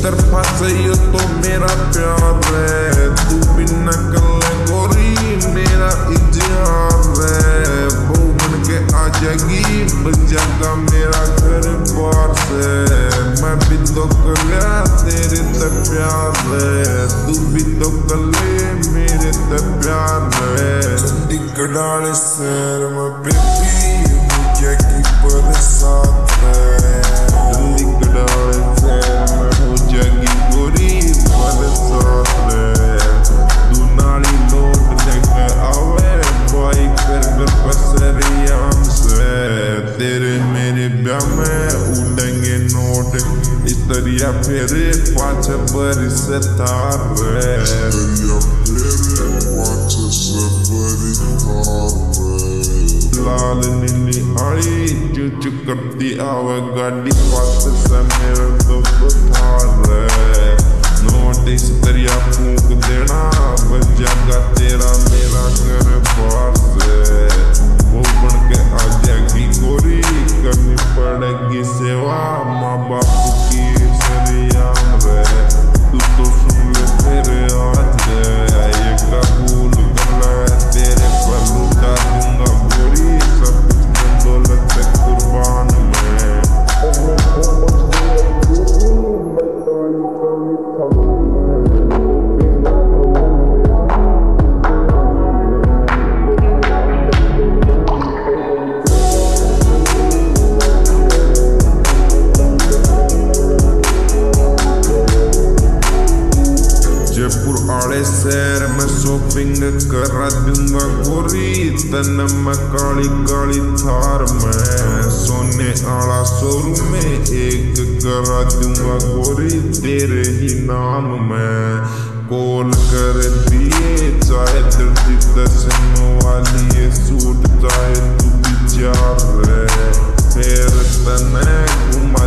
तरफा से ये तो मेरा प्यार है, तू भी न कर ले गोरी मेरा इजहार है। बहू बन के आ जाएगी बजागा मेरा घर बार से, मैं भी तो कर लिया तेरे ते प्यार है, तू भी तो कर ले मेरे ते प्यार है। चंडीगढ़ वाले शहर में बेबी मुझे की बरसात है, चंडीगढ़ वाले शहर में हो जाएगी गोरी बरसात है। तू नाली लौट लेकर आवे बाइक कर पसरियाम से, तेरे मेरे ब्याह में उड़ेंगे नोट इस दरिया फेरे पाँच बरस तार लाल नीली आई चूचू करती आवे गाड़ी पास से मेरे दोस्त थार है। नोट इस दरिया फूंक देना बच जाएगा तेरा मेरा घर बार से, वो बन के आ जाएगी गोरी करनी पड़ेगी सेवा माँ बाप की सरियाम रे। तू तो सुन ले तेरे आज ये कबूल कर ले तेरे पर लुटा दूंगा गोरी सब कुछ दौलत से कुर्बान में। जयपुर आड़े शहर में शॉपिंग करा दूंगा गोरी तन में काली काली थार में, सोने आला शोरूम में एक करा दूंगा गोरी तेरे ही नाम में। कॉल कर दिए चाहे दर्दी दर्शन वाली ये सूट चाहे तू विचार है, फिर तने घुमा